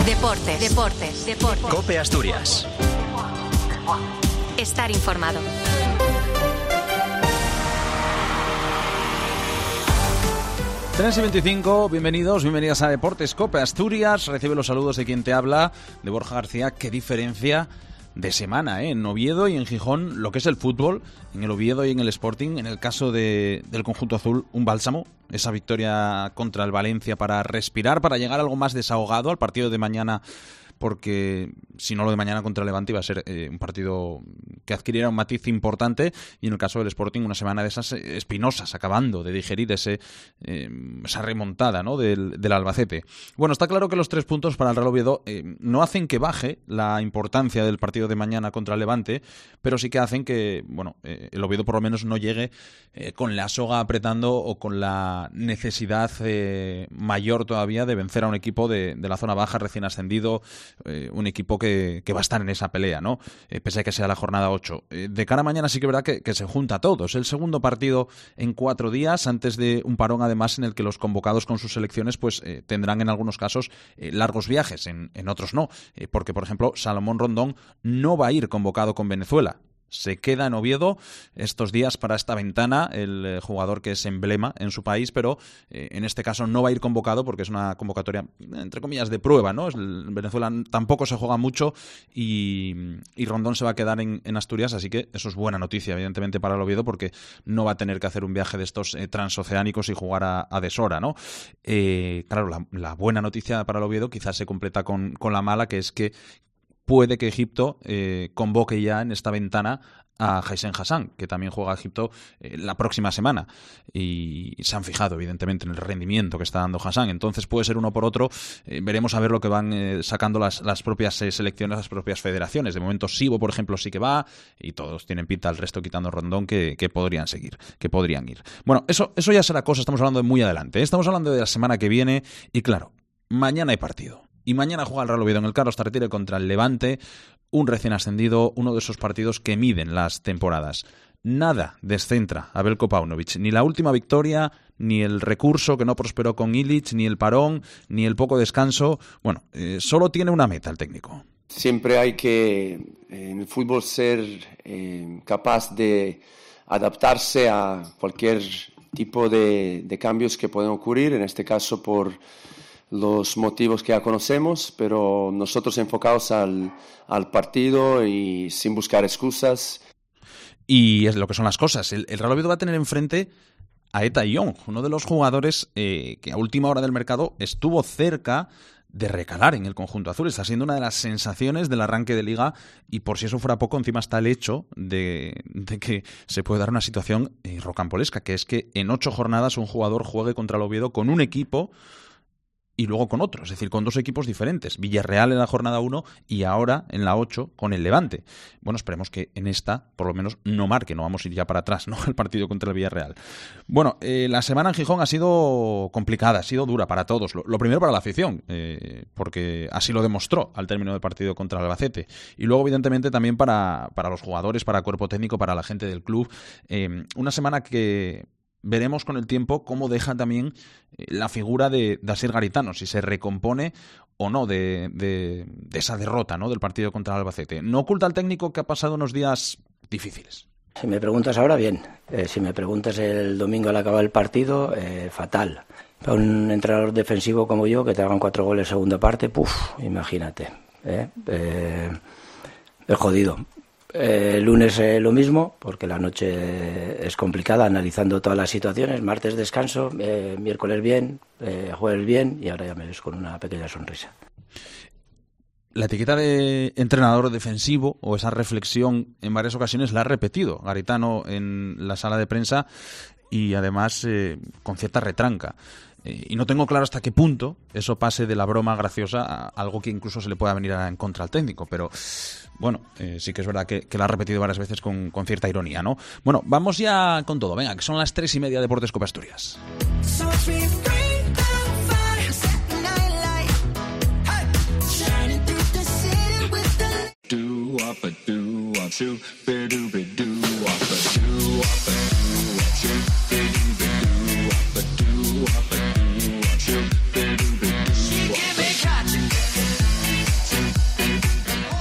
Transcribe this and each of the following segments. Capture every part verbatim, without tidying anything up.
Deportes, deportes, deportes. COPE Asturias. Estar informado. tres y veinticinco, bienvenidos, bienvenidas a Deportes COPE Asturias. Recibe los saludos de quien te habla, de Borja García. Qué diferencia de semana, ¿eh? En Oviedo y en Gijón, lo que es el fútbol, en el Oviedo y en el Sporting. En el caso de, del conjunto azul, un bálsamo, esa victoria contra el Valencia para respirar, para llegar algo más desahogado al partido de mañana, porque si no, lo de mañana contra el Levante iba a ser eh, un partido que adquiriera un matiz importante, y en el caso del Sporting una semana de esas espinosas, acabando de digerir ese eh, esa remontada, ¿no?, del, del Albacete. Bueno, está claro que los tres puntos para el Real Oviedo eh, no hacen que baje la importancia del partido de mañana contra el Levante, pero sí que hacen que, bueno, eh, el Oviedo por lo menos no llegue eh, con la soga apretando o con la necesidad eh, mayor todavía de vencer a un equipo de, de la zona baja, recién ascendido, Eh, un equipo que, que va a estar en esa pelea, ¿no? Eh, pese a que sea la jornada ocho. Eh, de cara a mañana sí que verá que, que se junta a todos. El segundo partido en cuatro días, antes de un parón además en el que los convocados con sus selecciones pues eh, tendrán en algunos casos eh, largos viajes, en, en otros no. Eh, porque, por ejemplo, Salomón Rondón no va a ir convocado con Venezuela. Se queda en Oviedo estos días para esta ventana, el eh, jugador que es emblema en su país, pero eh, en este caso no va a ir convocado porque es una convocatoria, entre comillas, de prueba, ¿no? El Venezuela tampoco se juega mucho y, y Rondón se va a quedar en, en Asturias, así que eso es buena noticia, evidentemente, para el Oviedo, porque no va a tener que hacer un viaje de estos eh, transoceánicos y jugar a, a deshora, ¿no? Eh, claro, la, la buena noticia para el Oviedo quizás se completa con, con la mala, que es que puede que Egipto eh, convoque ya en esta ventana a Jaisen Hassan, que también juega a Egipto eh, la próxima semana. Y se han fijado, evidentemente, en el rendimiento que está dando Hassan. Entonces puede ser uno por otro. Eh, veremos a ver lo que van eh, sacando las, las propias eh, selecciones, las propias federaciones. De momento, Sibo, por ejemplo, sí que va, y todos tienen pinta, el resto quitando Rondón, que, que podrían seguir, que podrían ir. Bueno, eso, eso ya será cosa, estamos hablando de muy adelante, ¿eh? Estamos hablando de la semana que viene, y claro, mañana hay partido. Y mañana juega el Real Oviedo en el Carlos Tartiere contra el Levante, un recién ascendido, uno de esos partidos que miden las temporadas. Nada descentra a Veljko Paunovic, ni la última victoria, ni el recurso que no prosperó con Ilić, ni el parón, ni el poco descanso. Bueno, eh, solo tiene una meta el técnico. Siempre hay que, en el fútbol, ser eh, capaz de adaptarse a cualquier tipo de, de cambios que pueden ocurrir, en este caso por los motivos que ya conocemos, pero nosotros enfocados al, al partido y sin buscar excusas. Y es lo que son las cosas. El, el Real Oviedo va a tener enfrente a Eta Young, uno de los jugadores eh, que a última hora del mercado estuvo cerca de recalar en el conjunto azul. Está siendo una de las sensaciones del arranque de liga, y por si eso fuera poco, encima está el hecho de, de que se puede dar una situación eh, rocambolesca, que es que en ocho jornadas un jugador juegue contra el Oviedo con un equipo y luego con otro, es decir, con dos equipos diferentes. Villarreal en la jornada uno y ahora en la ocho con el Levante. Bueno, esperemos que en esta, por lo menos, no marque, no vamos a ir ya para atrás, ¿no?, el partido contra el Villarreal. Bueno, eh, la semana en Gijón ha sido complicada, ha sido dura para todos. Lo, lo primero para la afición, eh, porque así lo demostró al término del partido contra el Albacete. Y luego, evidentemente, también para, para los jugadores, para el cuerpo técnico, para la gente del club. Eh, una semana que veremos con el tiempo cómo deja también la figura de, de Asier Garitano, si se recompone o no de, de, de esa derrota, ¿no?, del partido contra el Albacete. No oculta al técnico que ha pasado unos días difíciles. Si me preguntas ahora, bien. Eh, si me preguntas el domingo al acabar el partido, eh, fatal. Para un entrenador defensivo como yo, que te hagan cuatro goles en segunda parte, puf, imagínate. Eh, eh, es jodido. Eh, el lunes eh, lo mismo, porque la noche es complicada, analizando todas las situaciones. Martes descanso, eh, miércoles bien, eh, jueves bien, y ahora ya me ves con una pequeña sonrisa. La etiqueta de entrenador defensivo, o esa reflexión, en varias ocasiones la ha repetido Garitano en la sala de prensa, y además eh, con cierta retranca. Eh, y no tengo claro hasta qué punto eso pase de la broma graciosa a algo que incluso se le pueda venir en contra al técnico, pero bueno, eh, sí que es verdad que, que lo ha repetido varias veces con, con cierta ironía, ¿no? Bueno, vamos ya con todo, venga, que son las tres y media de Deportes COPE Asturias.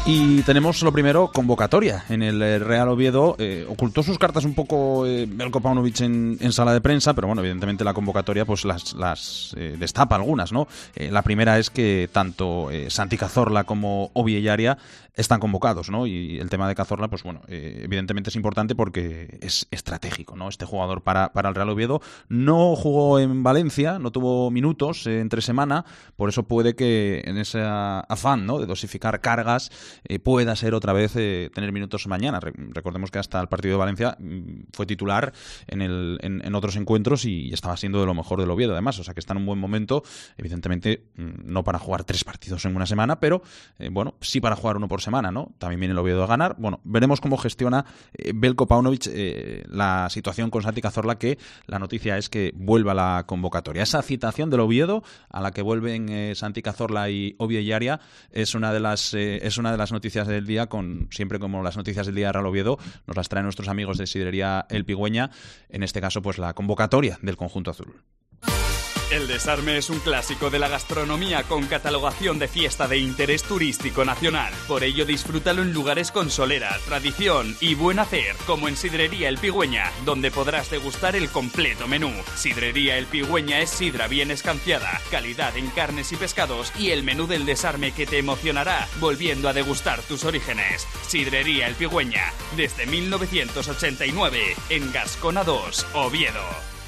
Y tenemos lo primero, convocatoria en el Real Oviedo. Eh, ocultó sus cartas un poco eh, Veljko Paunovic en, en sala de prensa, pero bueno, evidentemente la convocatoria pues las, las eh, destapa algunas, ¿no? Eh, la primera es que tanto eh, Santi Cazorla como Obi Ellaria están convocados, ¿no? Y el tema de Cazorla, pues bueno, eh, evidentemente es importante porque es estratégico, ¿no? Este jugador para, para el Real Oviedo no jugó en Valencia, no tuvo minutos eh, entre semana, por eso puede que en ese afán, ¿no?, de dosificar cargas eh, pueda ser otra vez eh, tener minutos mañana. Re- recordemos que hasta el partido de Valencia mm, fue titular en, el, en, en otros encuentros y estaba siendo de lo mejor del Oviedo, además, o sea que está en un buen momento, evidentemente mm, no para jugar tres partidos en una semana, pero eh, bueno, sí para jugar uno por semana, ¿no? También viene el Oviedo a ganar. Bueno, veremos cómo gestiona eh, Veljko Paunovic eh, la situación con Santi Cazorla, que la noticia es que vuelva a la convocatoria. Esa citación del Oviedo a la que vuelven eh, Santi Cazorla y Obi Ellaria es una de las eh, es una de las noticias del día, con siempre como las noticias del día de Real Oviedo nos las traen nuestros amigos de Sidrería El Pigüeña, en este caso pues la convocatoria del conjunto azul. El Desarme es un clásico de la gastronomía con catalogación de fiesta de interés turístico nacional. Por ello disfrútalo en lugares con solera, tradición y buen hacer, como en Sidrería El Pigüeña, donde podrás degustar el completo menú. Sidrería El Pigüeña es sidra bien escanciada, calidad en carnes y pescados y el menú del Desarme que te emocionará volviendo a degustar tus orígenes. Sidrería El Pigüeña, desde mil novecientos ochenta y nueve, en Gascona dos, Oviedo.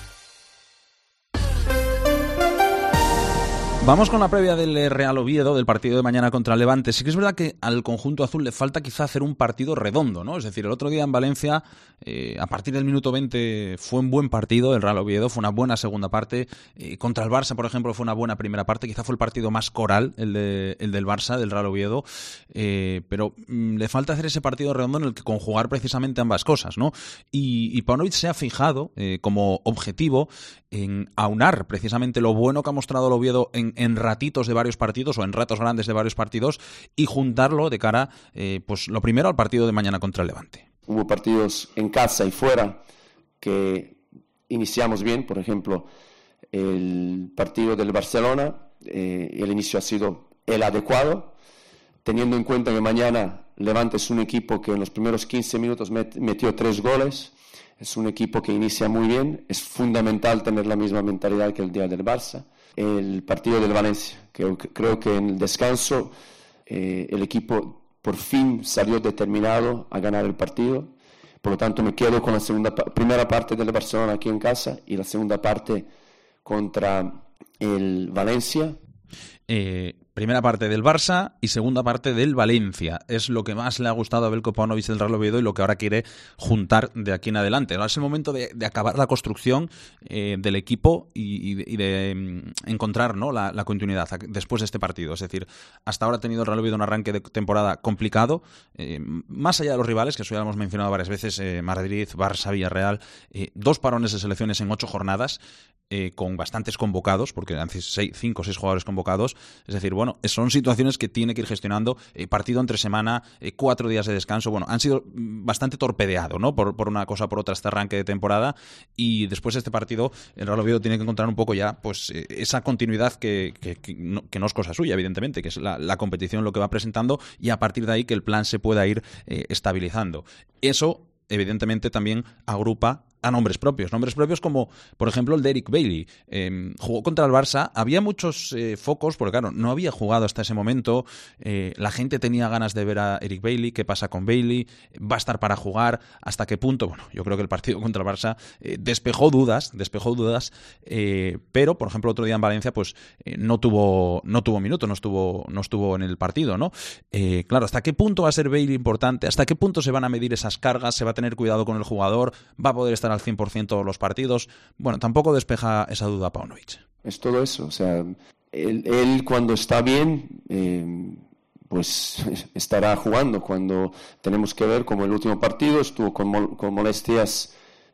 Vamos con la previa del Real Oviedo, del partido de mañana contra el Levante. Sí que es verdad que al conjunto azul le falta quizá hacer un partido redondo, ¿no? Es decir, el otro día en Valencia, eh, a partir del minuto veinte, fue un buen partido el Real Oviedo, fue una buena segunda parte. Eh, contra el Barça, por ejemplo, fue una buena primera parte. Quizá fue el partido más coral, el, de, el del Barça, del Real Oviedo. Eh, pero mm, le falta hacer ese partido redondo en el que conjugar precisamente ambas cosas, ¿no? Y, y Paunovic se ha fijado eh, como objetivo en aunar precisamente lo bueno que ha mostrado el Oviedo en, en ratitos de varios partidos o en ratos grandes de varios partidos y juntarlo de cara, eh, pues lo primero al partido de mañana contra el Levante. Hubo partidos en casa y fuera que iniciamos bien, por ejemplo, el partido del Barcelona, eh, el inicio ha sido el adecuado, teniendo en cuenta que mañana Levante es un equipo que en los primeros quince minutos met, metió tres goles. Es un equipo que inicia muy bien, es fundamental tener la misma mentalidad que el día del Barça. El partido del Valencia, que creo que en el descanso eh, el equipo por fin salió determinado a ganar el partido. Por lo tanto, me quedo con la segunda, primera parte del Barcelona aquí en casa y la segunda parte contra el Valencia. Eh, primera parte del Barça y segunda parte del Valencia. Es lo que más le ha gustado a Veljko Paunovic del Real Oviedo y lo que ahora quiere juntar de aquí en adelante. Ahora es el momento de, de acabar la construcción eh, del equipo y, y de, y de um, encontrar, ¿no?, la, la continuidad después de este partido. Es decir, hasta ahora ha tenido el Real Oviedo un arranque de temporada complicado. Eh, más allá de los rivales, que eso ya lo hemos mencionado varias veces, eh, Madrid, Barça, Villarreal, eh, dos parones de selecciones en ocho jornadas. Eh, con bastantes convocados, porque eran seis, cinco o seis jugadores convocados. Es decir, bueno, son situaciones que tiene que ir gestionando. Eh, partido entre semana, eh, cuatro días de descanso. Bueno, han sido bastante torpedeado, ¿no?, por, por una cosa o por otra este arranque de temporada. Y después de este partido, el Real Oviedo tiene que encontrar un poco ya pues eh, esa continuidad que, que, que, no, que no es cosa suya, evidentemente, que es la, la competición lo que va presentando y a partir de ahí que el plan se pueda ir eh, estabilizando. Eso, evidentemente, también agrupa a nombres propios, nombres propios como por ejemplo el de Eric Bailly. Eh, jugó contra el Barça, había muchos eh, focos, porque claro, no había jugado hasta ese momento, eh, la gente tenía ganas de ver a Eric Bailly, qué pasa con Bailly, va a estar para jugar, hasta qué punto. Bueno, yo creo que el partido contra el Barça eh, despejó dudas, despejó dudas, eh, pero por ejemplo otro día en Valencia pues eh, no tuvo no tuvo minutos, no estuvo, no estuvo en el partido, ¿no? Eh, claro, ¿hasta qué punto va a ser Bailly importante? ¿Hasta qué punto se van a medir esas cargas? ¿Se va a tener cuidado con el jugador? ¿Va a poder estar al cien por ciento los partidos? Bueno, tampoco despeja esa duda Paunovic. Es todo eso, o sea, él, él cuando está bien, eh, pues estará jugando. Cuando tenemos que ver, como el último partido, estuvo con, mol, con molestias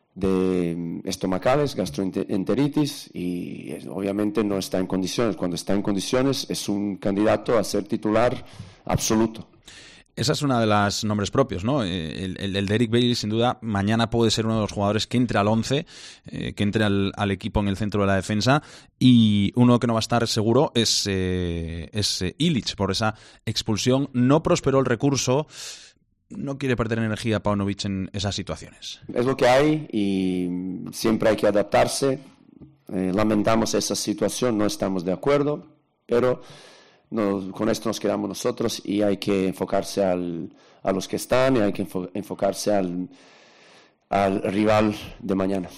de estomacales, gastroenteritis, y es, obviamente no está en condiciones. Cuando está en condiciones es un candidato a ser titular absoluto. Esa es una de las nombres propios, ¿no? El, el, el de Eric Bailly, sin duda, mañana puede ser uno de los jugadores que entre al once, eh, que entre al, al equipo en el centro de la defensa, y uno que no va a estar seguro es, eh, es eh, Ilić, por esa expulsión. No prosperó el recurso, no quiere perder energía Paunovic en esas situaciones. Es lo que hay y siempre hay que adaptarse. Eh, lamentamos esa situación, no estamos de acuerdo, pero... No, con esto nos quedamos nosotros y hay que enfocarse al, a los que están y hay que enfo, enfocarse al, al rival de mañana.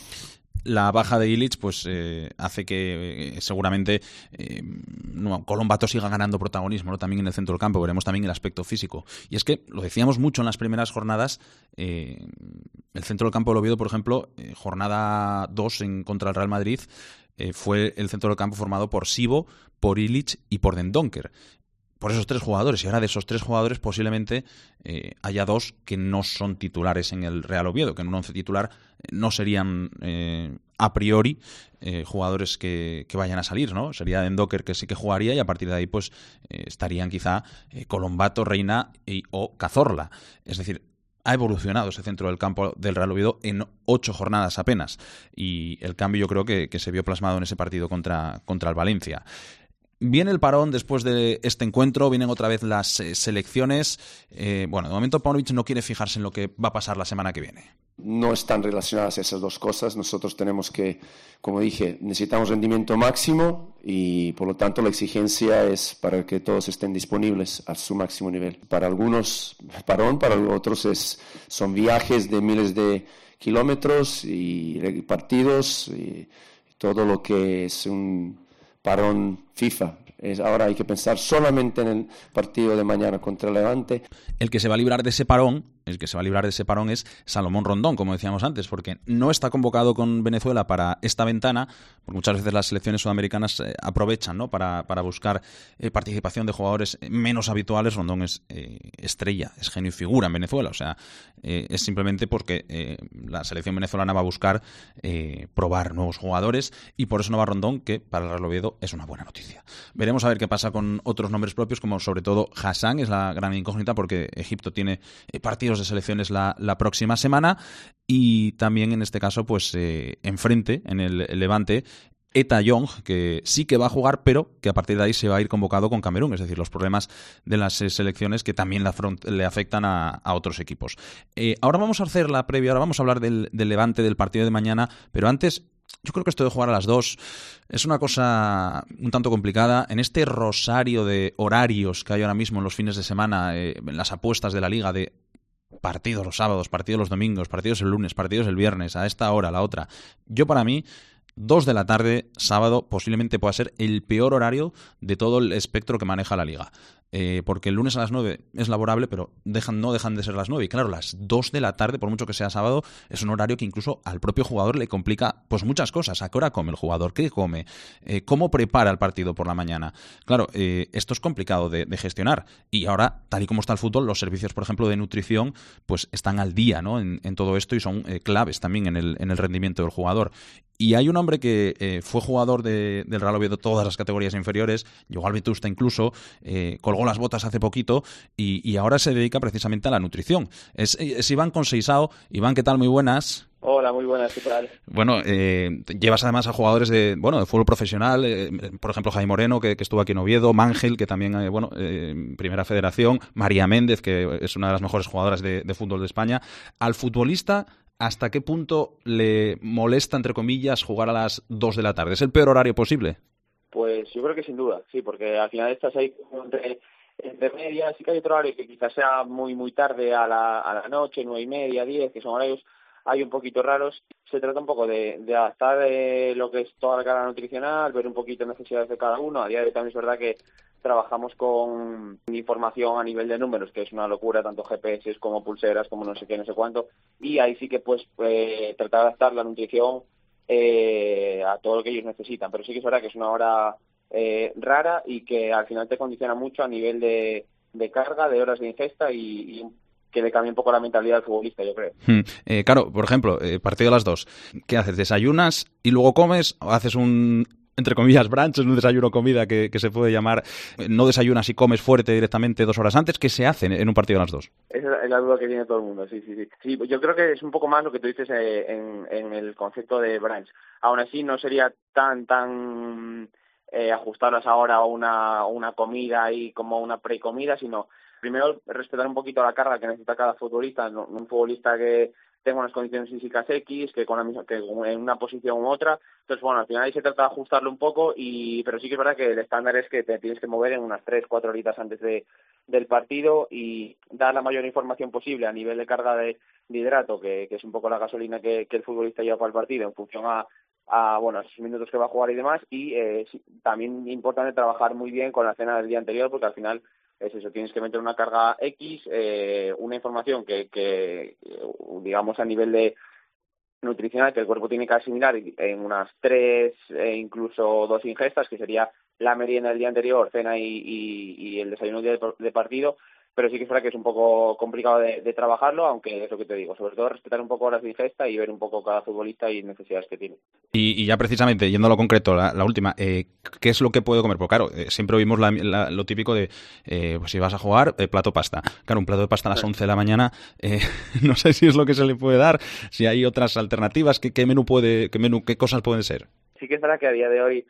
La baja de Ilić pues eh, hace que eh, seguramente eh, no, Colombato siga ganando protagonismo, ¿no? También en el centro del campo. Veremos también el aspecto físico. Y es que lo decíamos mucho en las primeras jornadas. Eh, el centro del campo del Oviedo, por ejemplo, eh, jornada dos en contra el Real Madrid, eh, fue el centro del campo formado por Sibo, por Ilić y por Dendoncker. Por esos tres jugadores. Y ahora de esos tres jugadores posiblemente eh, haya dos que no son titulares en el Real Oviedo, que en un once titular no serían eh, a priori eh, jugadores que, que vayan a salir, ¿no? Sería Dendoncker que sí que jugaría y a partir de ahí pues eh, estarían quizá eh, Colombato, Reina y, o Cazorla. Es decir, ha evolucionado ese centro del campo del Real Oviedo en ocho jornadas apenas. Y el cambio yo creo que, que se vio plasmado en ese partido contra, contra el Valencia. Viene el parón después de este encuentro, vienen otra vez las eh, selecciones. Eh, bueno, de momento Paunovic no quiere fijarse en lo que va a pasar la semana que viene. No están relacionadas esas dos cosas. Nosotros tenemos que, como dije, necesitamos rendimiento máximo y por lo tanto la exigencia es para que todos estén disponibles a su máximo nivel. Para algunos parón, para otros es, son viajes de miles de kilómetros y partidos y todo lo que es un parón FIFA. Es, ahora hay que pensar solamente en el partido de mañana contra el Levante. El que se va a librar de ese parón, el que se va a librar de ese parón es Salomón Rondón, como decíamos antes, porque no está convocado con Venezuela para esta ventana, porque muchas veces las selecciones sudamericanas eh, aprovechan, ¿no? para, para buscar eh, participación de jugadores menos habituales. Rondón es eh, estrella, es genio y figura en Venezuela, o sea, eh, es simplemente porque eh, la selección venezolana va a buscar eh, probar nuevos jugadores y por eso no va Rondón, que para el Real Oviedo es una buena noticia. Veremos a ver qué pasa con otros nombres propios, como sobre todo Hassan, es la gran incógnita porque Egipto tiene eh, partidos de selecciones la, la próxima semana y también en este caso pues eh, enfrente, en el, el Levante, Eta Young, que sí que va a jugar, pero que a partir de ahí se va a ir convocado con Camerún, es decir, los problemas de las eh, selecciones que también la front, le afectan a, a otros equipos. Eh, ahora vamos a hacer la previa, ahora vamos a hablar del, del Levante, del partido de mañana, pero antes... Yo creo que esto de jugar a las dos es una cosa un tanto complicada. En este rosario de horarios que hay ahora mismo en los fines de semana, eh, en las apuestas de la Liga de partidos los sábados, partidos los domingos, partidos el lunes, partidos el viernes, a esta hora, a la otra. Yo para mí, dos de la tarde, sábado, posiblemente pueda ser el peor horario de todo el espectro que maneja la Liga. Eh, porque el lunes a las nueve es laborable, pero dejan, no dejan de ser las nueve. Y claro, las dos de la tarde, por mucho que sea sábado, es un horario que incluso al propio jugador le complica pues muchas cosas. ¿A qué hora come el jugador? ¿Qué come? Eh, ¿Cómo prepara el partido por la mañana? Claro, eh, esto es complicado de, de gestionar. Y ahora, tal y como está el fútbol, los servicios, por ejemplo, de nutrición, pues están al día, ¿no? en, en todo esto y son eh, claves también en el, en el rendimiento del jugador. Y hay un hombre que eh, fue jugador de, del Real Oviedo todas las categorías inferiores, llegó al Vetusta incluso, eh, colgó las botas hace poquito y, y ahora se dedica precisamente a la nutrición. Es, es Iván Conseisao. Iván, ¿qué tal? Muy buenas. Hola, muy buenas, ¿qué tal? Bueno, eh, llevas además a jugadores de bueno de fútbol profesional, eh, por ejemplo Jaime Moreno, que, que estuvo aquí en Oviedo, Mangel, que también, eh, bueno, eh, Primera Federación, María Méndez, que es una de las mejores jugadoras de, de fútbol de España. Al futbolista, ¿hasta qué punto le molesta, entre comillas, jugar a las dos de la tarde? ¿Es el peor horario posible? Pues yo creo que sin duda, sí, porque al final estás ahí entre, entre medias, sí que hay otro horario que quizás sea muy muy tarde a la, a la noche, nueve y media, diez, que son horarios hay un poquito raros. Se trata un poco de, de adaptar eh, lo que es toda la carga nutricional, ver un poquito necesidades de cada uno. A día de hoy también es verdad que trabajamos con información a nivel de números, que es una locura, tanto G P S como pulseras, como no sé qué, no sé cuánto, y ahí sí que pues eh, tratar de adaptar la nutrición eh, a todo lo que ellos necesitan. Pero sí que es verdad que es una hora eh, rara y que al final te condiciona mucho a nivel de, de carga, de horas de ingesta y, y que le cambie un poco la mentalidad del futbolista, yo creo. Hmm. Eh, claro, por ejemplo, eh, partido a las dos. ¿Qué haces? ¿Desayunas y luego comes o haces un entre comillas, brunch, es un desayuno comida que, que se puede llamar, no desayunas y comes fuerte directamente dos horas antes. ¿Qué se hace en un partido a las dos? Esa es la duda que tiene todo el mundo, sí, sí, sí. Sí, yo creo que es un poco más lo que tú dices eh, en, en el concepto de brunch. Aún así no sería tan, tan eh, ajustarlas ahora a una, una comida y como una precomida, sino primero respetar un poquito la carga que necesita cada futbolista, no, un futbolista que tenga unas condiciones físicas X, que con la misma, que en una posición u otra. Entonces, bueno, al final ahí se trata de ajustarlo un poco, y pero sí que es verdad que el estándar es que te tienes que mover en unas tres, cuatro horitas antes de del partido y dar la mayor información posible a nivel de carga de, de hidrato, que, que es un poco la gasolina que, que el futbolista lleva para el partido en función a, a bueno, a esos minutos que va a jugar y demás. Y eh, sí, también es importante trabajar muy bien con la cena del día anterior, porque al final es eso, tienes que meter una carga X, eh, una información que, que, digamos, a nivel de nutricional, que el cuerpo tiene que asimilar en unas tres e incluso dos ingestas, que sería la merienda del día anterior, cena y, y, y el desayuno del día de partido. Pero sí que es verdad que es un poco complicado de, de trabajarlo, aunque es lo que te digo, sobre todo respetar un poco horas de ingesta y ver un poco cada futbolista y necesidades que tiene. Y, y ya precisamente, yendo a lo concreto, la, la última, eh, ¿qué es lo que puedo comer? Porque claro, eh, siempre oímos la, la, lo típico de, eh, pues si vas a jugar, eh, plato pasta. Claro, un plato de pasta a las once de la mañana, eh, no sé si es lo que se le puede dar, si hay otras alternativas, ¿qué, qué menú puede, qué menú, qué cosas pueden ser? Sí que es verdad que a día de hoy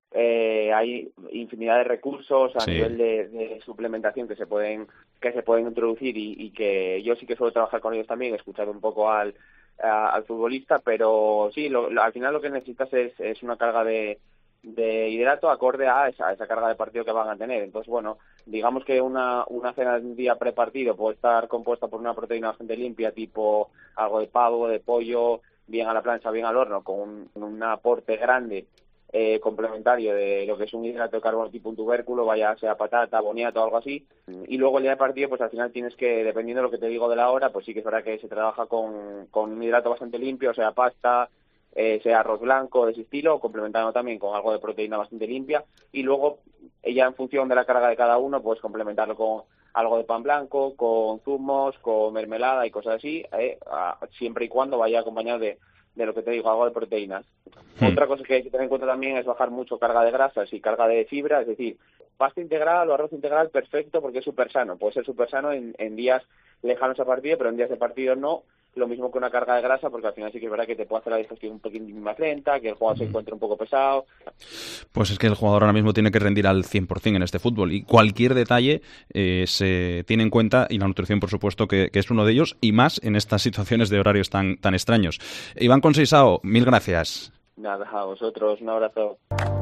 Eh, hay infinidad de recursos a sí. nivel de, de suplementación que se pueden que se pueden introducir y, y que yo sí que suelo trabajar con ellos también, escuchar un poco al a, al futbolista, pero sí, lo, lo, al final lo que necesitas es, es una carga de, de hidrato acorde a esa, a esa carga de partido que van a tener. Entonces, bueno, digamos que una, una cena de un día prepartido puede estar compuesta por una proteína bastante limpia, tipo algo de pavo, de pollo, bien a la plancha, bien al horno, con un, un aporte grande Eh, complementario de lo que es un hidrato de carbono tipo un tubérculo, vaya sea patata, boniato o algo así. Y luego el día de partido, pues al final tienes que, dependiendo de lo que te digo de la hora, pues sí que es verdad que se trabaja con, con un hidrato bastante limpio, sea pasta, eh, sea arroz blanco de ese estilo, complementando también con algo de proteína bastante limpia. Y luego, ya en función de la carga de cada uno, pues complementarlo con algo de pan blanco, con zumos, con mermelada y cosas así, eh, a, siempre y cuando vaya acompañado de de lo que te digo, algo de proteínas. Hmm. Otra cosa que hay que tener en cuenta también es bajar mucho carga de grasas y carga de fibra, es decir, pasta integral o arroz integral, perfecto, porque es súper sano. Puede ser súper sano en, en días lejanos a partido, pero en días de partido no. Lo mismo que una carga de grasa, porque al final sí que es verdad que te puede hacer la digestión un poquito más lenta, que el jugador mm. se encuentre un poco pesado. Pues es que el jugador ahora mismo tiene que rendir al cien por ciento en este fútbol, y cualquier detalle eh, se tiene en cuenta, y la nutrición, por supuesto, que, que es uno de ellos, y más en estas situaciones de horarios tan, tan extraños. Iván Conceicao, mil gracias. Nada, a vosotros, un abrazo.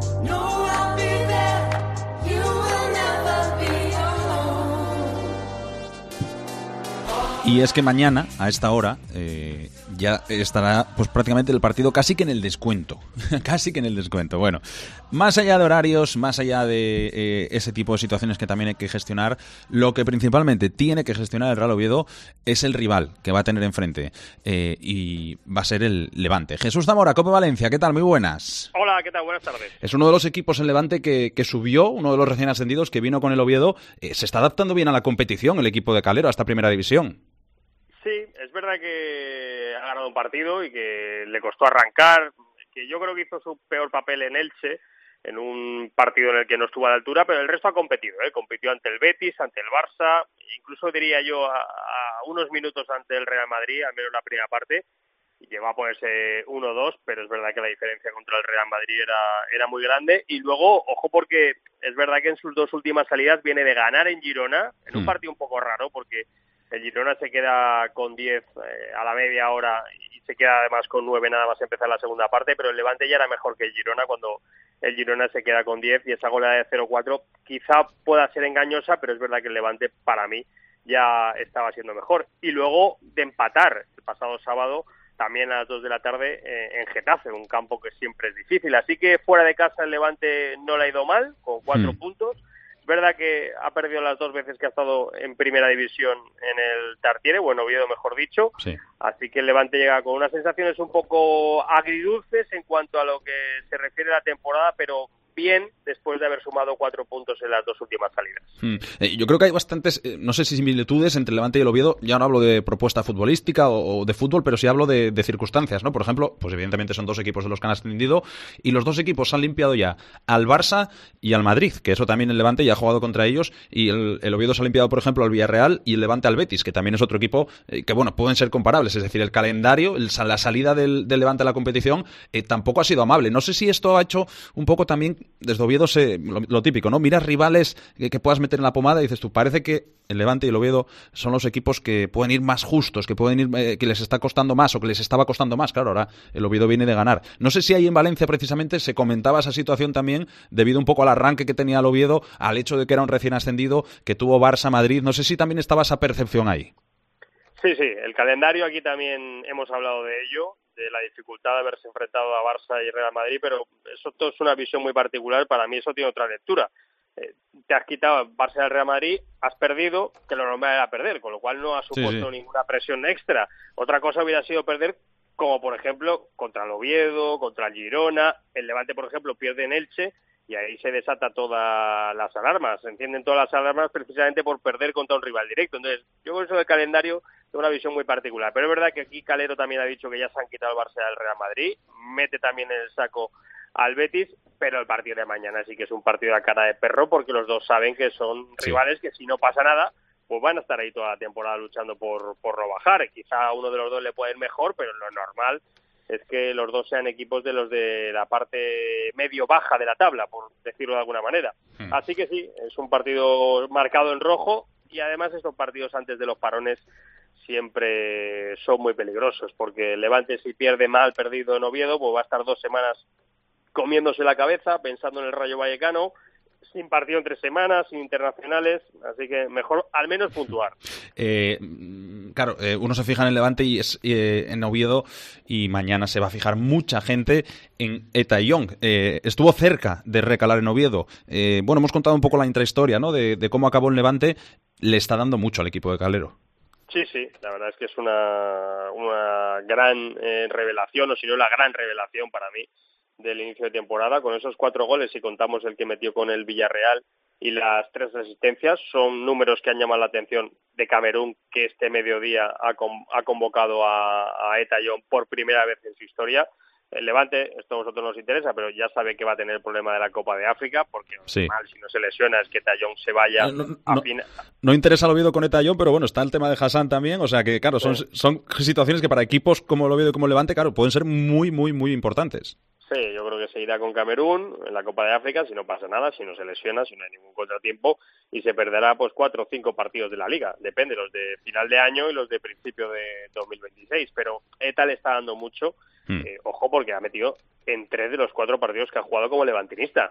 No, y es que mañana, a esta hora, eh, ya estará pues prácticamente el partido casi que en el descuento. Casi que en el descuento. Bueno, más allá de horarios, más allá de eh, ese tipo de situaciones que también hay que gestionar, lo que principalmente tiene que gestionar el Real Oviedo es el rival que va a tener enfrente. Eh, y va a ser el Levante. Jesús Zamora, Cope Valencia, ¿qué tal? Muy buenas. Hola, ¿qué tal? Buenas tardes. Es uno de los equipos en Levante que, que subió, uno de los recién ascendidos que vino con el Oviedo. Eh, se está adaptando bien a la competición el equipo de Calero, a esta primera división. Sí, es verdad que ha ganado un partido y que le costó arrancar, que yo creo que hizo su peor papel en Elche, en un partido en el que no estuvo a la altura, pero el resto ha competido, ¿eh? Compitió ante el Betis, ante el Barça, incluso diría yo a, a unos minutos ante el Real Madrid, al menos la primera parte, y llegó a ponerse uno dos, pero es verdad que la diferencia contra el Real Madrid era, era muy grande. Y luego, ojo, porque es verdad que en sus dos últimas salidas viene de ganar en Girona, en un partido un poco raro, porque el Girona se queda con diez eh, a la media hora y se queda además con nueve nada más empezar la segunda parte, pero el Levante ya era mejor que el Girona cuando el Girona se queda con diez, y esa goleada de cero cuatro quizá pueda ser engañosa, pero es verdad que el Levante para mí ya estaba siendo mejor. Y luego de empatar el pasado sábado también a las dos de la tarde eh, en Getafe, un campo que siempre es difícil. Así que fuera de casa el Levante no le ha ido mal, con cuatro mm. puntos. Es verdad que ha perdido las dos veces que ha estado en primera división en el Tartiere, bueno, Oviedo mejor dicho, sí. Así que el Levante llega con unas sensaciones un poco agridulces en cuanto a lo que se refiere a la temporada, pero bien después de haber sumado cuatro puntos en las dos últimas salidas. Mm. Eh, yo creo que hay bastantes, eh, no sé si similitudes entre el Levante y el Oviedo. Ya no hablo de propuesta futbolística o, o de fútbol, pero sí hablo de, de circunstancias, ¿no? Por ejemplo, pues evidentemente son dos equipos de los que han ascendido y los dos equipos han limpiado ya al Barça y al Madrid, que eso también el Levante ya ha jugado contra ellos, y el, el Oviedo se ha limpiado, por ejemplo, al Villarreal y el Levante al Betis, que también es otro equipo eh, que, bueno, pueden ser comparables. Es decir, el calendario, el, la salida del, del Levante a la competición eh, tampoco ha sido amable. No sé si esto ha hecho un poco también, desde Oviedo, se, lo, lo típico, ¿no? Miras rivales que, que puedas meter en la pomada y dices tú, parece que el Levante y el Oviedo son los equipos que pueden ir más justos, que pueden ir, eh, que les está costando más o que les estaba costando más. Claro, ahora el Oviedo viene de ganar. No sé si ahí en Valencia precisamente se comentaba esa situación también, debido un poco al arranque que tenía el Oviedo, al hecho de que era un recién ascendido, que tuvo Barça, Madrid. No sé si también estaba esa percepción ahí. Sí, sí, el calendario aquí también hemos hablado de ello, de la dificultad de haberse enfrentado a Barça y Real Madrid, pero eso todo es una visión muy particular. Para mí eso tiene otra lectura. Eh, te has quitado Barça y el Real Madrid, has perdido, que lo normal era perder, con lo cual no ha supuesto sí, sí. ninguna presión extra. Otra cosa hubiera sido perder, como por ejemplo contra el Oviedo, contra el Girona. El Levante, por ejemplo, pierde en Elche y ahí se desata todas las alarmas, se encienden todas las alarmas precisamente por perder contra un rival directo. Entonces, yo con eso del calendario tengo una visión muy particular, pero es verdad que aquí Calero también ha dicho que ya se han quitado el Barça y el Real Madrid, mete también en el saco al Betis, pero el partido de mañana sí que es un partido a cara de perro, porque los dos saben que son sí. rivales que si no pasa nada, pues van a estar ahí toda la temporada luchando por, por no bajar. Quizá a uno de los dos le puede ir mejor, pero lo normal es que los dos sean equipos de los de la parte medio-baja de la tabla, por decirlo de alguna manera. Hmm. Así que sí, es un partido marcado en rojo, y además estos partidos antes de los parones siempre son muy peligrosos, porque el Levante, si pierde mal perdido en Oviedo, pues va a estar dos semanas comiéndose la cabeza, pensando en el Rayo Vallecano, sin partido en tres semanas, sin internacionales, así que mejor al menos puntuar. Eh, claro, eh, uno se fija en el Levante y es eh, en Oviedo, y mañana se va a fijar mucha gente en Eta Young. Eh, estuvo cerca de recalar en Oviedo. Eh, bueno, hemos contado un poco la intrahistoria, ¿no?, de, de cómo acabó el Levante. Le está dando mucho al equipo de Calero. Sí, sí, la verdad es que es una, una gran eh, revelación, o si no la gran revelación para mí, del inicio de temporada, con esos cuatro goles, si contamos el que metió con el Villarreal, y las tres asistencias. Son números que han llamado la atención de Camerún, que este mediodía ha, con, ha convocado a, a Eta Young por primera vez en su historia. El Levante, esto a vosotros nos interesa, pero ya sabe que va a tener el problema de la Copa de África, porque sí. mal, si no se lesiona, es que Eta Young se vaya no, no, a no, fin... no interesa el Oviedo con Eta Young, pero bueno, está el tema de Hassan también, o sea que claro, son, sí. son situaciones que para equipos como el Oviedo y como el Levante, claro, pueden ser muy, muy, muy importantes. Sí, yo creo que se irá con Camerún en la Copa de África, si no pasa nada, si no se lesiona, si no hay ningún contratiempo, y se perderá pues cuatro o cinco partidos de la Liga, depende, los de final de año y los de principio de dos mil veintiséis, pero Eta le está dando mucho, mm. eh, ojo, porque ha metido en tres de los cuatro partidos que ha jugado como levantinista.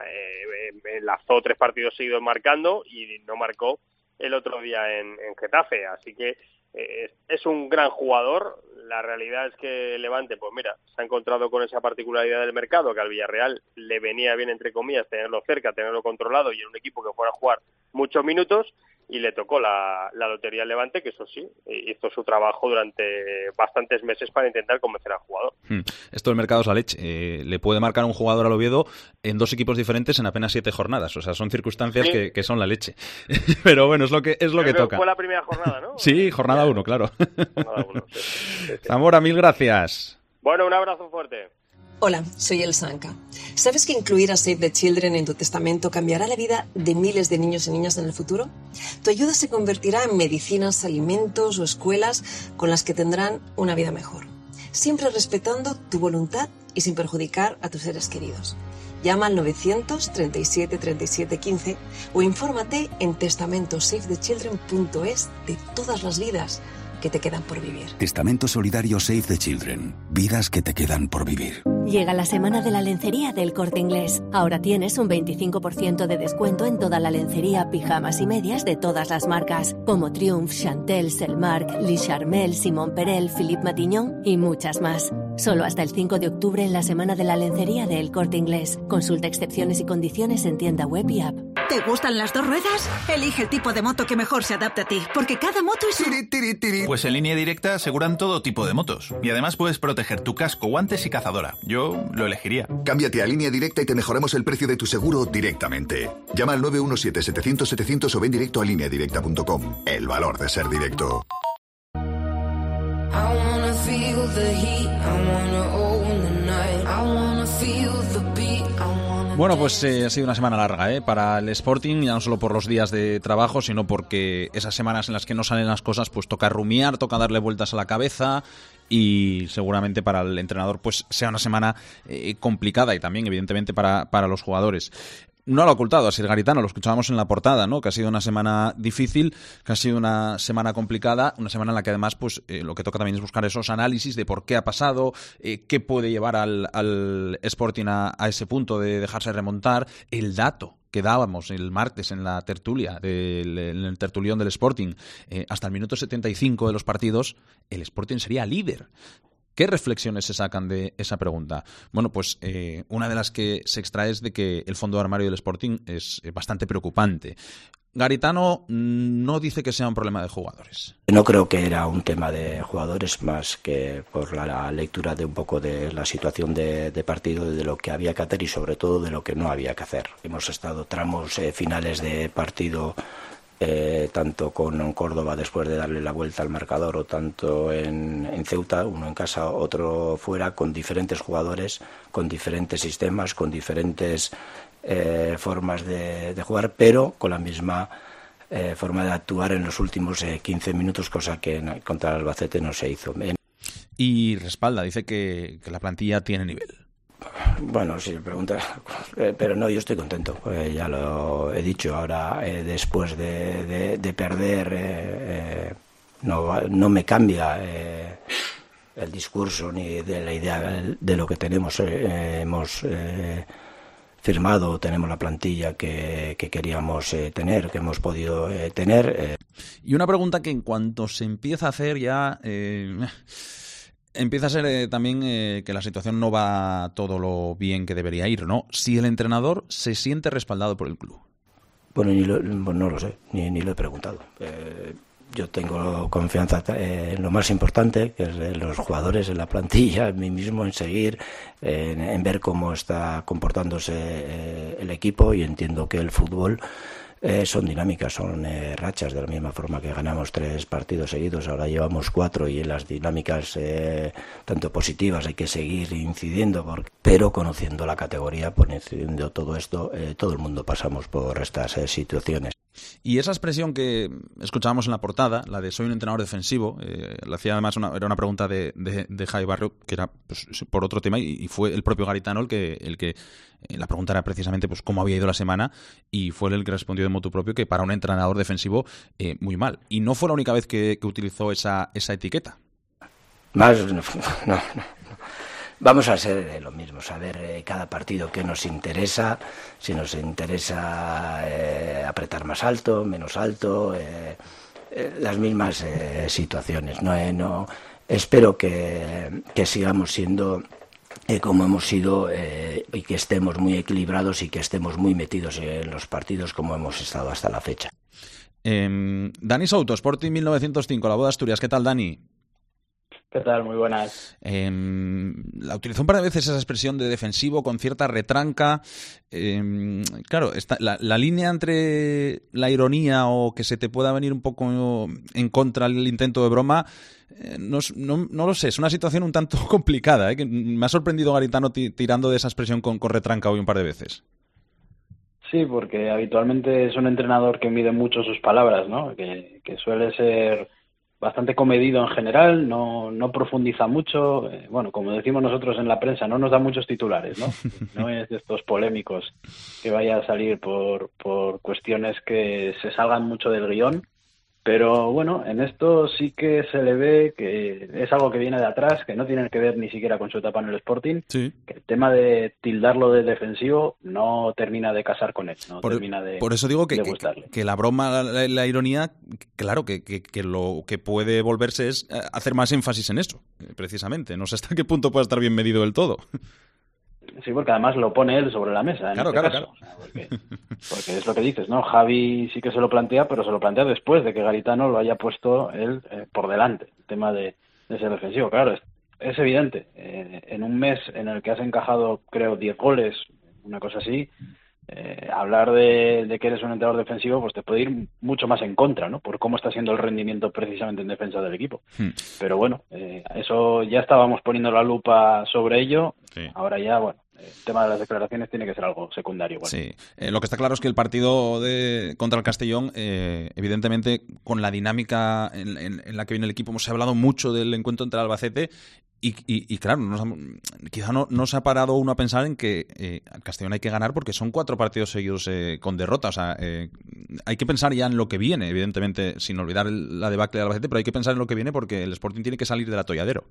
Eh, eh, enlazó tres partidos seguidos marcando y no marcó el otro día en, en Getafe, así que eh, es un gran jugador. La realidad es que Levante, pues mira, se ha encontrado con esa particularidad del mercado, que al Villarreal le venía bien, entre comillas, tenerlo cerca, tenerlo controlado y en un equipo que fuera a jugar muchos minutos, y le tocó la, la lotería al Levante, que eso sí, hizo su trabajo durante bastantes meses para intentar convencer al jugador. Esto del mercado es la leche. Eh, le puede marcar un jugador al Oviedo en dos equipos diferentes en apenas siete jornadas. O sea, son circunstancias sí. que, que son la leche. Pero bueno, es lo que es lo que toca. Fue la primera jornada, ¿no? Sí, jornada uno, claro. Jornada uno, sí. Sí, sí. Zamora, mil gracias. Bueno, un abrazo fuerte. Hola, soy Elsa Anca. ¿Sabes que incluir a Save the Children en tu testamento cambiará la vida de miles de niños y niñas en el futuro? Tu ayuda se convertirá en medicinas, alimentos o escuelas con las que tendrán una vida mejor, siempre respetando tu voluntad y sin perjudicar a tus seres queridos. Llama al novecientos treinta y siete treinta y siete quince o infórmate en testamento save the children punto es de todas las vidas que te quedan por vivir. Testamento solidario Save the Children. Vidas que te quedan por vivir. Llega la semana de la lencería del Corte Inglés. Ahora tienes un veinticinco por ciento de descuento en toda la lencería, pijamas y medias de todas las marcas, como Triumph, Chantel, Selmark, Le Charmel, Simon Perel, Philippe Matignon y muchas más. Solo hasta el cinco de octubre en la semana de la lencería del Corte Inglés. Consulta excepciones y condiciones en tienda web y app. ¿Te gustan las dos ruedas? Elige el tipo de moto que mejor se adapte a ti, porque cada moto es un... Pues en Línea Directa aseguran todo tipo de motos. Y además puedes proteger tu casco, guantes y cazadora. Yo lo elegiría. Cámbiate a Línea Directa y te mejoramos el precio de tu seguro directamente. Llama al nueve uno siete, setecientos, setecientos o ven directo a línea directa punto com. El valor de ser directo. Bueno, pues eh, ha sido una semana larga, ¿eh? Para el Sporting, ya no solo por los días de trabajo, sino porque esas semanas en las que no salen las cosas, pues toca rumiar, toca darle vueltas a la cabeza, y seguramente para el entrenador pues sea una semana eh, complicada, y también evidentemente para, para los jugadores. No lo ha ocultado Asier Garitano, lo escuchábamos en la portada, ¿no? Que ha sido una semana difícil, que ha sido una semana complicada, una semana en la que además pues eh, lo que toca también es buscar esos análisis de por qué ha pasado, eh, qué puede llevar al, al Sporting a, a ese punto de dejarse remontar. El dato que dábamos el martes en la tertulia, del, en el tertulión del Sporting, eh, hasta el minuto setenta y cinco de los partidos, el Sporting sería líder. ¿Qué reflexiones se sacan de esa pregunta? Bueno, pues eh, una de las que se extrae es de que el fondo de armario del Sporting es bastante preocupante. Garitano no dice que sea un problema de jugadores. No creo que era un tema de jugadores, más que por la, la lectura de un poco de la situación de, de partido, de lo que había que hacer y sobre todo de lo que no había que hacer. Hemos estado tramos eh, finales de partido, Eh, tanto con Córdoba después de darle la vuelta al marcador, o tanto en, en Ceuta, uno en casa, otro fuera, con diferentes jugadores, con diferentes sistemas, con diferentes eh, formas de, de jugar, pero con la misma eh, forma de actuar en los últimos eh, quince minutos, cosa que en, contra el Albacete no se hizo. Y respalda, dice que, que la plantilla tiene nivel. Bueno, si me preguntas, eh, pero no, yo estoy contento, eh, ya lo he dicho. Ahora, eh, después de, de, de perder, eh, eh, no, no me cambia eh, el discurso ni de la idea de lo que tenemos. Eh, hemos eh, firmado, tenemos la plantilla que, que queríamos eh, tener, que hemos podido eh, tener. Eh. Y una pregunta que en cuanto se empieza a hacer ya... Eh... Empieza a ser eh, también eh, que la situación no va todo lo bien que debería ir, ¿no? Si el entrenador se siente respaldado por el club. Bueno, ni lo, bueno no lo sé, ni, ni lo he preguntado. Eh, yo tengo confianza eh, en lo más importante, que es en los jugadores, en la plantilla, en mí mismo, en seguir, eh, en, en ver cómo está comportándose eh, el equipo, y entiendo que el fútbol... Eh, son dinámicas, son eh, rachas, de la misma forma que ganamos tres partidos seguidos, ahora llevamos cuatro, y en las dinámicas eh, tanto positivas hay que seguir incidiendo, porque, pero conociendo la categoría, conociendo todo esto, eh, todo el mundo pasamos por estas eh, situaciones. Y esa expresión que escuchábamos en la portada, la de soy un entrenador defensivo, eh, le hacía además una, era una pregunta de, de, de Javi Barrio, que era pues, por otro tema, y, y fue el propio Garitano el que, el que eh, la pregunta era precisamente pues cómo había ido la semana, y fue él el que respondió de motu propio que para un entrenador defensivo eh, muy mal. Y no fue la única vez que, que utilizó esa, esa etiqueta. Más, no, no, no. Vamos a hacer eh, lo mismo, saber eh, cada partido qué nos interesa, si nos interesa eh, apretar más alto, menos alto, eh, eh, las mismas eh, situaciones. No, eh, no espero que, que sigamos siendo eh, como hemos sido eh, y que estemos muy equilibrados y que estemos muy metidos en los partidos como hemos estado hasta la fecha. Eh, Dani Souto, Sporting mil novecientos cinco, la voz de Asturias. ¿Qué tal, Dani? ¿Qué tal? Muy buenas. Eh, la utilizó un par de veces esa expresión de defensivo con cierta retranca. Eh, claro, está, la, la línea entre la ironía o que se te pueda venir un poco en contra el intento de broma, eh, no, no, no lo sé, es una situación un tanto complicada, ¿eh? Que me ha sorprendido Garitano t- tirando de esa expresión con, con retranca hoy un par de veces. Sí, porque habitualmente es un entrenador que mide mucho sus palabras, ¿no? Que, que suele ser bastante comedido en general, no, no profundiza mucho, eh, bueno, como decimos nosotros en la prensa, no nos da muchos titulares, ¿no? No es de estos polémicos que vaya a salir por, por cuestiones que se salgan mucho del guión, pero bueno, en esto sí que se le ve que es algo que viene de atrás, que no tiene que ver ni siquiera con su etapa en el Sporting, sí. Que el tema de tildarlo de defensivo no termina de casar con él, no por, termina de Por eso digo que, de que, que la broma, la, la ironía, claro, que, que, que lo que puede volverse es hacer más énfasis en eso, precisamente. No sé hasta qué punto puede estar bien medido del todo. Sí, porque además lo pone él sobre la mesa. En claro, este claro, caso. claro. Porque, porque es lo que dices, ¿no? Javi sí que se lo plantea, pero se lo plantea después de que Garitano lo haya puesto él eh, por delante, el tema de, de ser defensivo. Claro, es, es evidente. Eh, en un mes en el que has encajado, creo, diez goles, una cosa así, eh, hablar de, de que eres un entrenador defensivo, pues te puede ir mucho más en contra, ¿no? Por cómo está siendo el rendimiento precisamente en defensa del equipo. Hmm. Pero bueno, eh, eso ya estábamos poniendo la lupa sobre ello. Sí. Ahora ya, bueno, el tema de las declaraciones tiene que ser algo secundario. Igual. Sí, eh, lo que está claro es que el partido de contra el Castellón, eh, evidentemente, con la dinámica en, en, en la que viene el equipo, hemos hablado mucho del encuentro entre Albacete y, y, y claro, nos, quizá no, no se ha parado uno a pensar en que eh, al Castellón hay que ganar porque son cuatro partidos seguidos eh, con derrota. O sea, eh, hay que pensar ya en lo que viene, evidentemente, sin olvidar el, la debacle de Albacete, pero hay que pensar en lo que viene porque el Sporting tiene que salir del atolladero.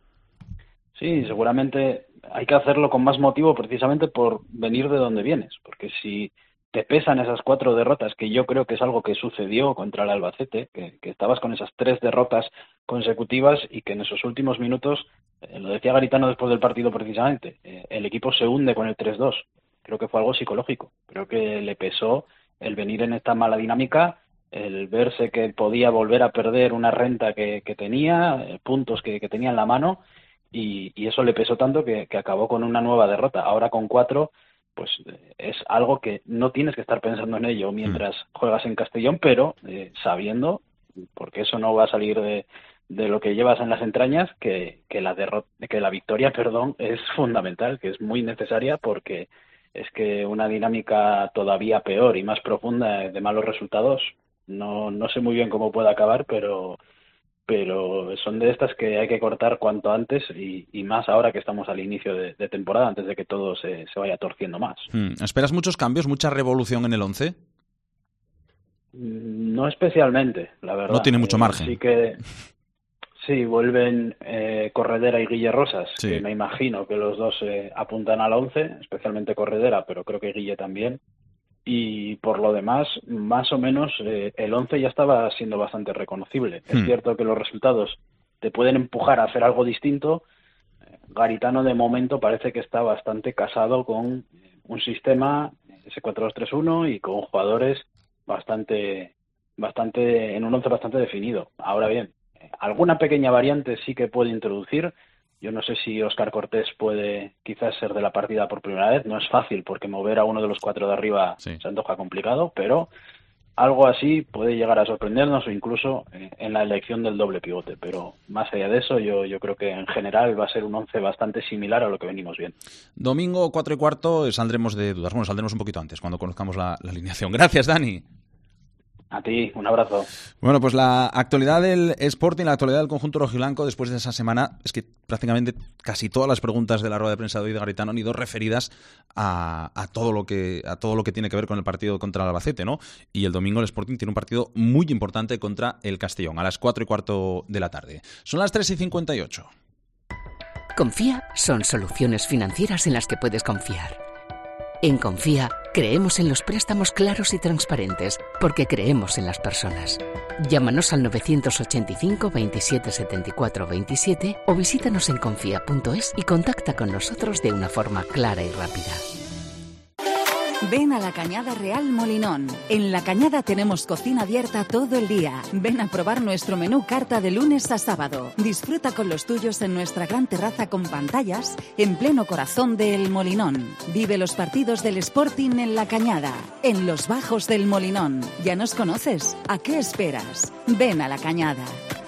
Sí, seguramente hay que hacerlo con más motivo precisamente por venir de donde vienes, porque si te pesan esas cuatro derrotas, que yo creo que es algo que sucedió contra el Albacete, que, que estabas con esas tres derrotas consecutivas y que en esos últimos minutos, eh, lo decía Garitano después del partido precisamente, eh, el equipo se hunde con el tres dos. Creo que fue algo psicológico, creo que le pesó el venir en esta mala dinámica, el verse que podía volver a perder una renta que, que tenía, eh, puntos que, que tenía en la mano. Y, y eso le pesó tanto que, que acabó con una nueva derrota. Ahora con cuatro, pues eh, es algo que no tienes que estar pensando en ello mientras mm. juegas en Castellón, pero eh, sabiendo, porque eso no va a salir de, de lo que llevas en las entrañas, que, que la derrota, que la victoria, perdón, es fundamental, que es muy necesaria, porque es que una dinámica todavía peor y más profunda de malos resultados, no, no sé muy bien cómo puede acabar, pero pero son de estas que hay que cortar cuanto antes y, y más ahora que estamos al inicio de, de temporada, antes de que todo se, se vaya torciendo más. Hmm. ¿Esperas muchos cambios, mucha revolución en el once? No especialmente, la verdad. No tiene mucho margen. Eh, sí que sí, vuelven eh, Corredera y Guille Rosas, sí. que me imagino que los dos eh, apuntan al once, especialmente Corredera, pero creo que Guille también. Y por lo demás, más o menos, eh, el once ya estaba siendo bastante reconocible. Hmm. Es cierto que los resultados te pueden empujar a hacer algo distinto. Garitano, de momento, parece que está bastante casado con un sistema, ese cuatro dos tres uno, y con jugadores bastante, bastante en un once bastante definido. Ahora bien, alguna pequeña variante sí que puede introducir. Yo no sé si Óscar Cortés puede quizás ser de la partida por primera vez. No es fácil porque mover a uno de los cuatro de arriba sí. se antoja complicado, pero algo así puede llegar a sorprendernos o incluso en la elección del doble pivote. Pero más allá de eso, yo, yo creo que en general va a ser un once bastante similar a lo que venimos viendo. Domingo cuatro y cuarto saldremos de dudas. Bueno, saldremos un poquito antes, cuando conozcamos la, la alineación. Gracias, Dani. A ti, un abrazo. Bueno, pues la actualidad del Sporting, la actualidad del conjunto rojiblanco después de esa semana, es que prácticamente casi todas las preguntas de la rueda de prensa de hoy de Garitano han ido referidas a, a todo lo que a todo lo que tiene que ver con el partido contra el Albacete, ¿no? Y el domingo el Sporting tiene un partido muy importante contra el Castellón, a las cuatro y cuarto de la tarde. Son las tres y cincuenta y ocho. Confía son soluciones financieras en las que puedes confiar. En Confía, creemos en los préstamos claros y transparentes, porque creemos en las personas. Llámanos al nueve ocho cinco, veintisiete setenta y cuatro veintisiete o visítanos en confía punto es y contacta con nosotros de una forma clara y rápida. Ven a La Cañada Real Molinón. En La Cañada tenemos cocina abierta todo el día. Ven a probar nuestro menú carta de lunes a sábado. Disfruta con los tuyos en nuestra gran terraza con pantallas en pleno corazón de El Molinón. Vive los partidos del Sporting en La Cañada, en los bajos del Molinón. ¿Ya nos conoces? ¿A qué esperas? Ven a La Cañada.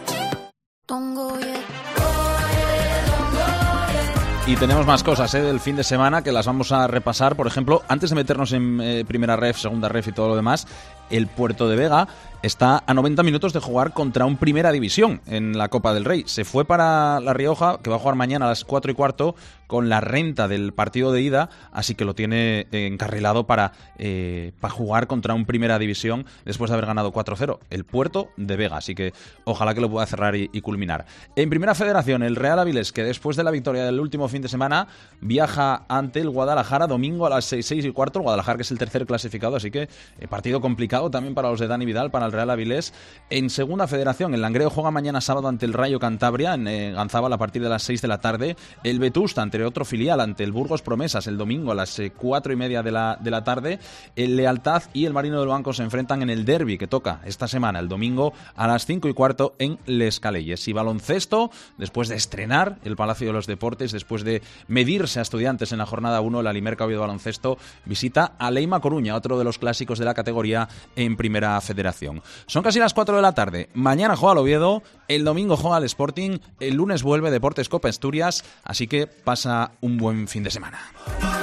Y tenemos más cosas ¿eh? del fin de semana que las vamos a repasar. Por ejemplo, antes de meternos en eh, primera ref, segunda ref y todo lo demás, el Puerto de Vega está a noventa minutos de jugar contra un Primera División en la Copa del Rey. Se fue para La Rioja, que va a jugar mañana a las cuatro y cuarto con la renta del partido de ida, así que lo tiene encarrilado para, eh, para jugar contra un Primera División después de haber ganado cuatro cero. El Puerto de Vega, así que ojalá que lo pueda cerrar y, y culminar. En Primera Federación, el Real Avilés, que después de la victoria del último fin de semana, viaja ante el Guadalajara domingo a las seis, seis y cuarto. El Guadalajara, que es el tercer clasificado, así que eh, partido complicado también para los de Dani Vidal, para al Real Avilés. En Segunda Federación, el Langreo juega mañana sábado ante el Rayo Cantabria, en eh, Ganzábal, a partir de las seis de la tarde. El Vetusta, entre otro filial, ante el Burgos Promesas, el domingo a las eh, cuatro y media de la, de la tarde. El Lealtad y el Marino del Banco se enfrentan en el derbi que toca esta semana, el domingo a las cinco y cuarto en Les Calelles. Y baloncesto, después de estrenar el Palacio de los Deportes, después de medirse a Estudiantes en la jornada uno, la Limerca Oviedo Baloncesto visita a Leima Coruña, otro de los clásicos de la categoría en Primera Federación. Son casi las cuatro de la tarde. Mañana juega el Oviedo, el domingo juega el Sporting, el lunes vuelve Deportes Copa Asturias, así que pasa un buen fin de semana.